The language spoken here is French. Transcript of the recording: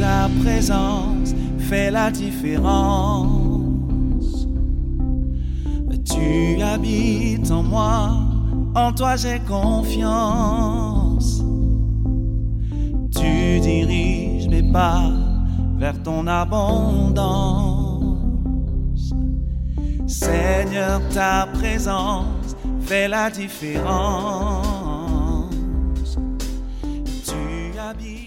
ta présence fait la différence. Tu habites en moi, en toi j'ai confiance. Tu diriges mes pas vers ton abondance. Seigneur, ta présence fait la différence. Tu habites